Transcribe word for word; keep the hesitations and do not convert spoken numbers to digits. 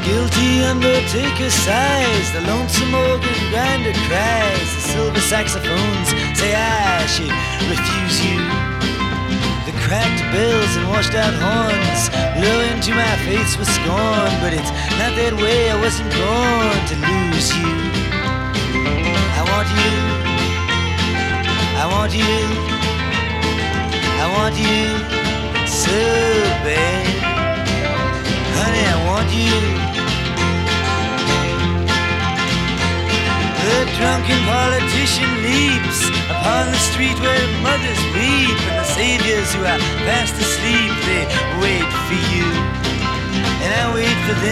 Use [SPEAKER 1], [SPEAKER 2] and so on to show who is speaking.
[SPEAKER 1] guilty undertaker sighs, the lonesome organ grinder cries, the silver saxophones say I should refuse you. The cracked bells and washed out horns blow into my face with scorn, but it's not that way, I wasn't born to lose you. I want you, I want you, I want you so bad. Honey, I want you. The drunken politician leaps upon the street where mothers weep, and the saviors who are fast asleep, they wait for you, and I wait for them.